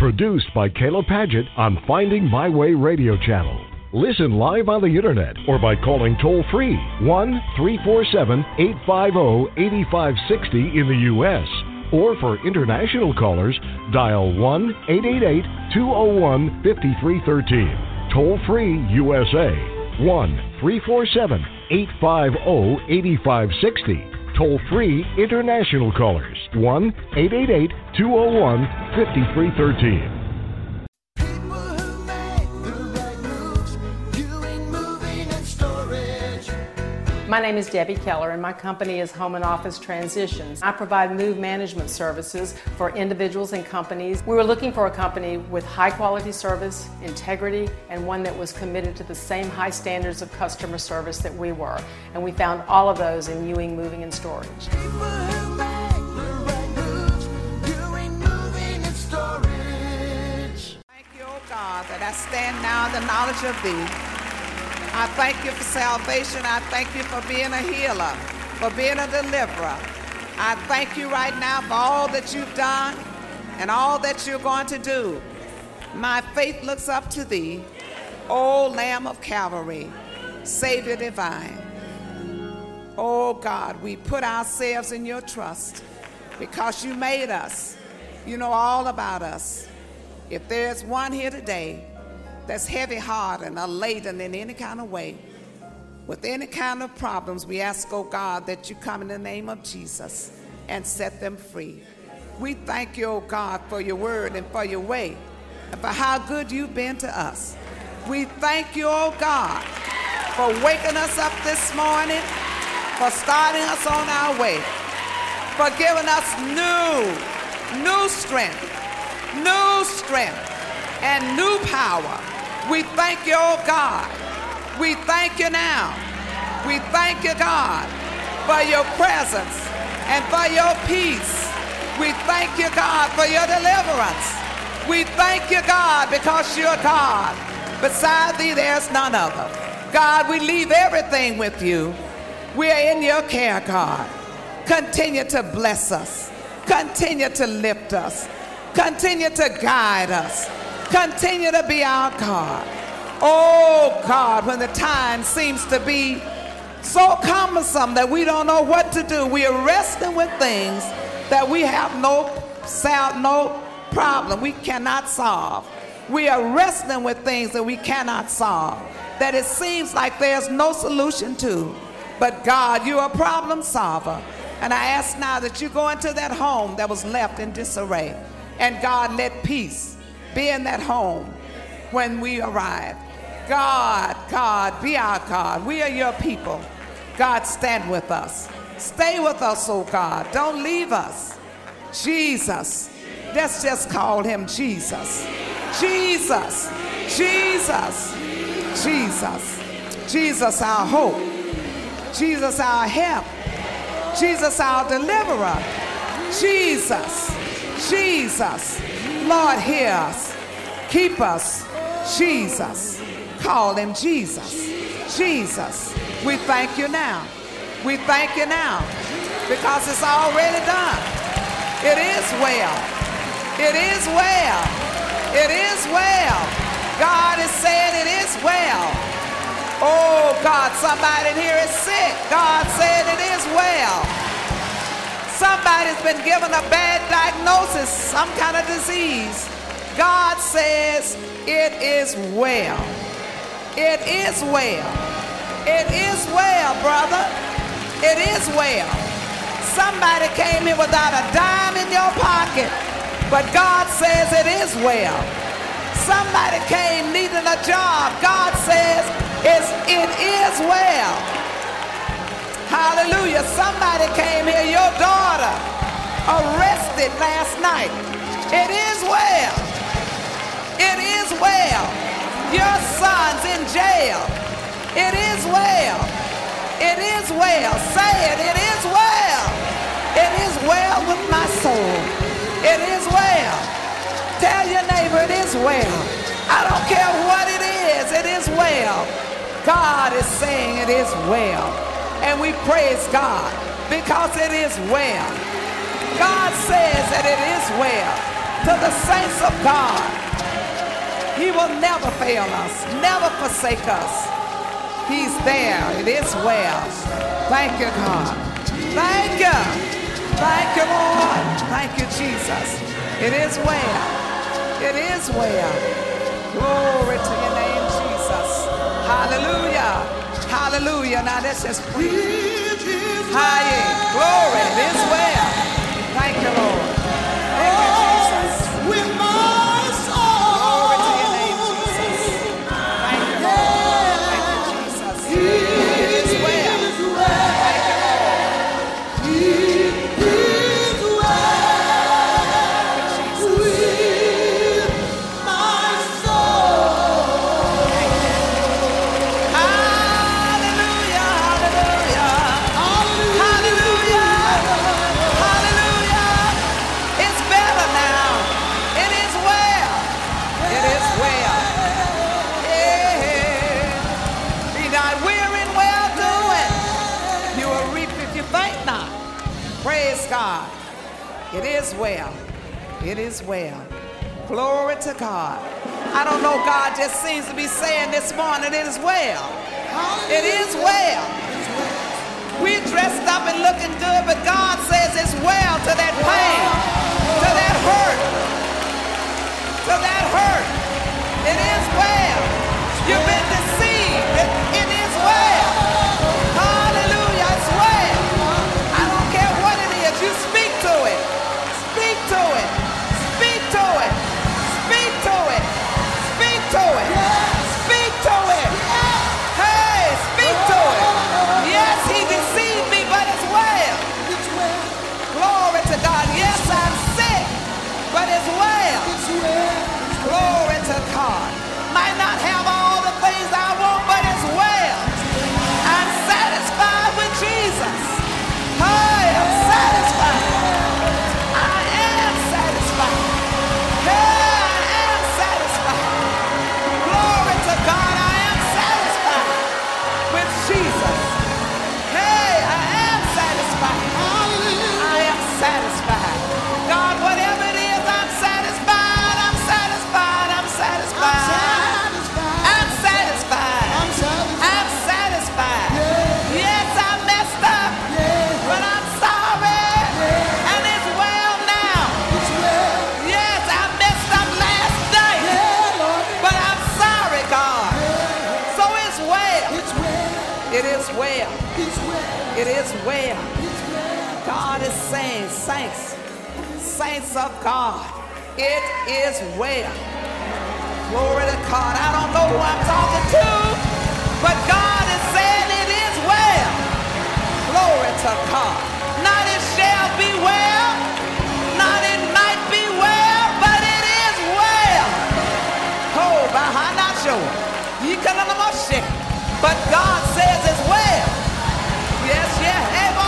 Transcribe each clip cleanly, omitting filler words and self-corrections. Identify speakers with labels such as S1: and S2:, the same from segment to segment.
S1: Produced by Kayla Padgett on Finding My Way Radio Channel. Listen live on the internet or by calling toll-free 1-347-850-8560 in the U.S. Or for international callers, dial 1-888-201-5313. Toll-free USA, 1-347-850-8560. Toll-free international callers, 1-888-201-5313.
S2: My name is Debbie Keller, and my company is Home and Office Transitions. I provide move management services for individuals and companies. We were looking for a company with high quality service, integrity, and one that was committed to the same high standards of customer service that we were. And we found all of those in Ewing Moving and Storage.
S3: Thank you, O God, that I stand now in the knowledge of Thee. I thank you for salvation. I thank you for being a healer, for being a deliverer. I thank you right now for all that you've done and all that you're going to do. My faith looks up to thee, O Lamb of Calvary, Savior divine. Oh God, we put ourselves in your trust because you made us. You know all about us. If there's one here today that's heavy-hearted and laden in any kind of way, with any kind of problems, we ask, oh God, that you come in the name of Jesus and set them free. We thank you, oh God, for your word and for your way and for how good you've been to us. We thank you, oh God, for waking us up this morning, for starting us on our way, for giving us new strength, and new power. We thank you, oh God. We thank you now. We thank you, God, for your presence and for your peace. We thank you, God, for your deliverance. We thank you, God, because you're God. Beside thee, there's none other. God, we leave everything with you. We are in your care, God. Continue to bless us. Continue to lift us. Continue to guide us. Continue to be our God. Oh God, when the time seems to be so cumbersome that we don't know what to do, we are wrestling with things that we have no problem, we cannot solve. We are wrestling with things that we cannot solve, that it seems like there's no solution to. But God, you're a problem solver. And I ask now that you go into that home that was left in disarray. And God, let peace be in that home when we arrive. God, be our God. We are your people. God, stand with us. Stay with us, oh God. Don't leave us. Jesus. Let's just call him Jesus. Jesus. Jesus. Jesus. Jesus, our hope. Jesus, our help. Jesus, our deliverer. Jesus. Jesus. Lord, hear us. Keep us. Jesus. Call him Jesus. Jesus. We thank you now. We thank you now because it's already done. It is well. It is well. It is well. God is saying it is well. Oh God, somebody in here is sick. God said it is well. Somebody's been given a bad diagnosis, some kind of disease. God says it is well. It is well. It is well, brother. It is well. Somebody came here without a dime in your pocket, but God says it is well. Somebody came needing a job. God says it is well. Hallelujah. Somebody came here, your daughter arrested last night. It is well. It is well. Your son's in jail. It is well. It is well. Say it. It is well. It is well with my soul. It is well. Tell your neighbor it is well. I don't care what it is well. God is saying it is well. And we praise God because it is well. God says that it is well. to the saints of God. He will never fail us, never forsake us. He's there. It is well. Thank you, God. Thank you. Thank you, Lord. Thank you, Jesus. It is well. It is well. Glory to your name, Jesus. Hallelujah. Hallelujah. Now let's just breathe. High. Glory. It is well. Thank you, Lord. Thank you, Jesus.
S4: With my soul.
S3: Glory to your name, Jesus. Thank you, Lord. Thank you, Jesus. It is well. Thank you, Lord.
S4: It is well with my soul.
S3: Hallelujah, hallelujah, hallelujah, hallelujah. It's better now. It is well. It is well. Yeah. Be not weary in well doing. You will reap if you faint not. Praise God. It is well. It is well. Glory to God. I don't know, God just seems to be saying this morning, it is well. It is well. We're dressed up and looking good, but God says it's well to that pain, to that hurt, to that hurt. It is well. You've been deceived. It is well. Hallelujah. It's well. I don't care what it is. You speak to it. Speak to it. Speak to it. Speak to it. Speak to it. Speak to it. Hey, speak to it. Yes, he deceived me, but it's well. Glory to God. Yes, I'm sick, but it's well. Glory to God. Might not have all the things I want, but it's well. I'm satisfied with Jesus. Hey, I'm satisfied. I am satisfied. Hey, I am satisfied. Glory to God. I am satisfied with Jesus. Hey, I am satisfied. I am satisfied. God, whatever it is, I'm satisfied. I'm satisfied. I'm satisfied. I'm satisfied. I'm satisfied. Yes, I messed up, but I'm sorry. And it's well now. Yes, I messed up last night, but I'm sorry, God. So it's well. It is well. It is well. God is saying, saints of God, it is well. Glory to God. I don't know who I'm talking to, but God is saying it is well. Glory to God. Not it shall be well, not it might be well, but it is well. Oh, Bahanacho. But God says it's well. Yes, yes.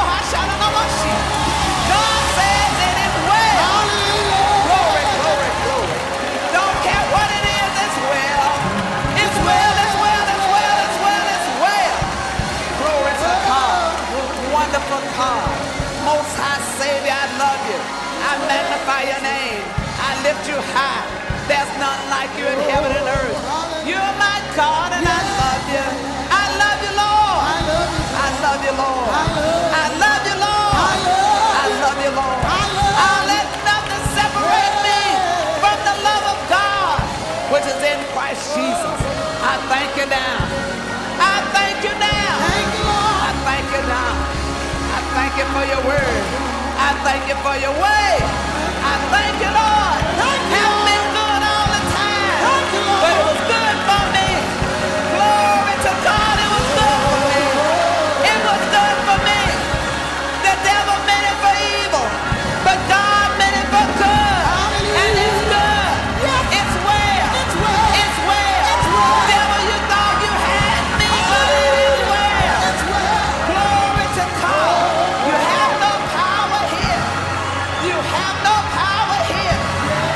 S3: God says it is well. Glory, glory, glory. Don't care what it is, it's well. It's well, it's well, it's well, it's well, it's well. Glory to God. Wonderful God. Most high Savior, I love you. I magnify your name. I lift you high. There's none like you in heaven and earth. You're my God and I love you. I love you, Lord. I love you, Lord. I love you, Lord. I love you, Lord. I'll let nothing separate me from the love of God, which is in Christ Jesus. I thank you now. I thank you now. I thank you now. I thank you for your word. I thank you for your way. I thank you, Lord. Haven't been good all the time, but it was good for me. Glory to God, it was good for me. It was good for me. The devil meant it for evil, but God meant it for good. And it's good. It's well. It's well. Devil, you thought you had me, but it is well. Glory to God. You have no power here. You have no power here.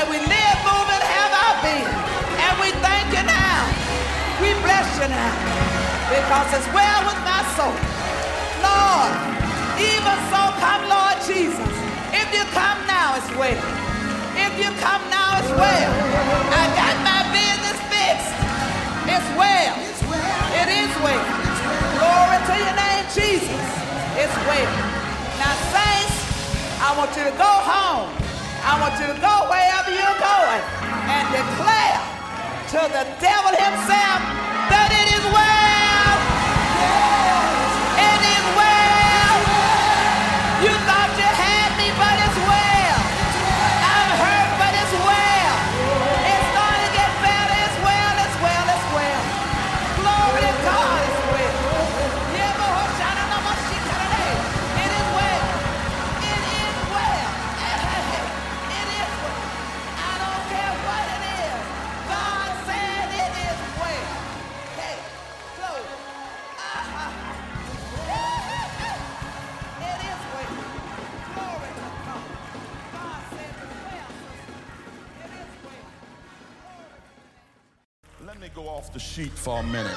S3: that we live, move, and have our being. And we thank you now. We bless you now. Because it's well with my soul. Lord, even so come, Lord Jesus. If you come now, it's well. If you come now, it's well. I got my business fixed. It's well. It is well. Glory to your name, Jesus. It's well. Now, saints, I want you to go home. I want you to go wherever you're going and declare to the devil himself that it is well. It is well. You thought you had me, but it's well. I'm hurt, but it's well. It's going to get better. It's well, it's well, it's well. Glory to God, it's well. It is well. It is well. It is well. I don't care what it is. God said it is well. Hey, so, it is well. Glory to God. God said it's well. It is well.
S5: Let me go off the sheet for a minute.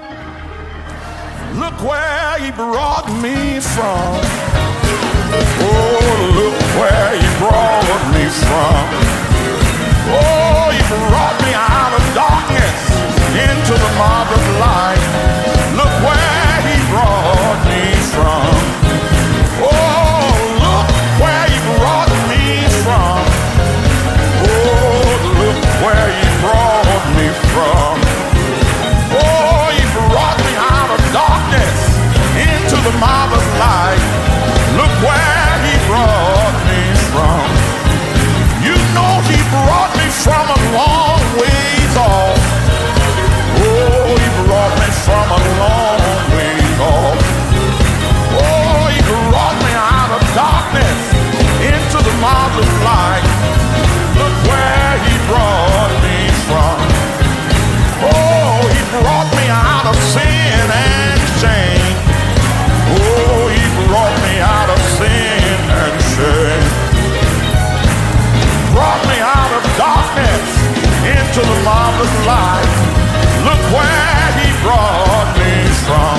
S5: Look where he brought me from. Oh, look where he brought me from. Oh, he brought me out of darkness into the marvelous light. Look where he brought me from. Oh, look where he brought me from. Oh, look where he brought me from. Oh, he brought me out of darkness into the marvelous light. Look where he brought me from. You know he brought me from a long ways off. Oh, he brought me from a long ways off. Oh, he brought me out of darkness into the marvelous light. Look where he brought me from. Oh, he brought me out of sin and shame. Oh, he brought me out of sin and shame. Brought me out of darkness into the marvelous light. Look where he brought me from.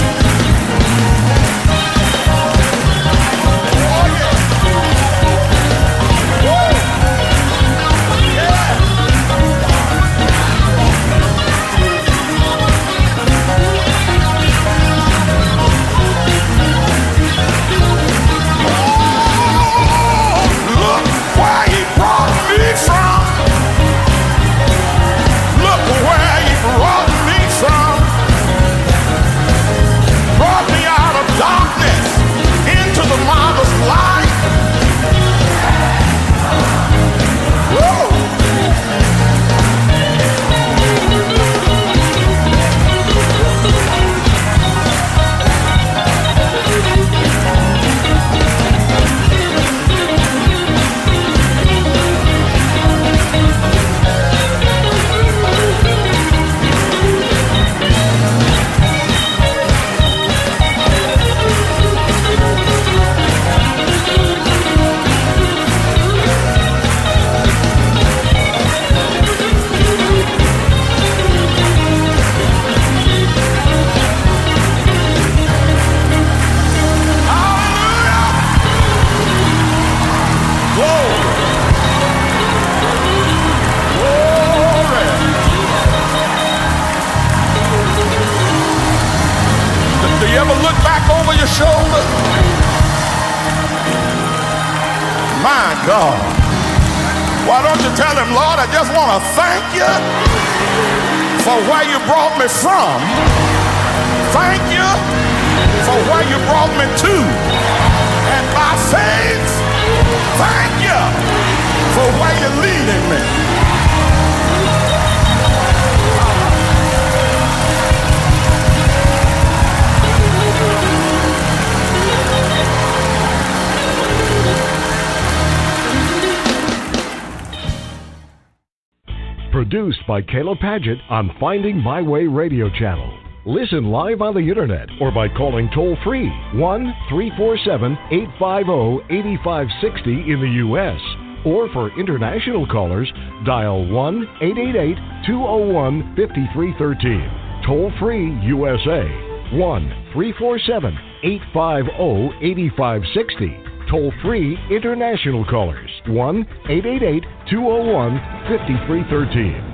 S5: Oh, yeah. Woo. Yeah. Look where he brought me from. Look where he brought me from. Brought me out of darkness into the marvelous light. Whoa. Do you ever look back over your shoulder? My God. Why don't you tell him, Lord, I just want to thank you for where you brought me from. Thank you for where you brought me to. And by faith, thank you for where you're leading me.
S1: Produced by Caleb Paget on Finding My Way Radio Channel. Listen live on the internet or by calling toll-free 1-347-850-8560 in the U.S. Or for international callers, dial 1-888-201-5313. Toll free USA, 1-347-850-8560. Toll free international callers, 1-888-201-5313.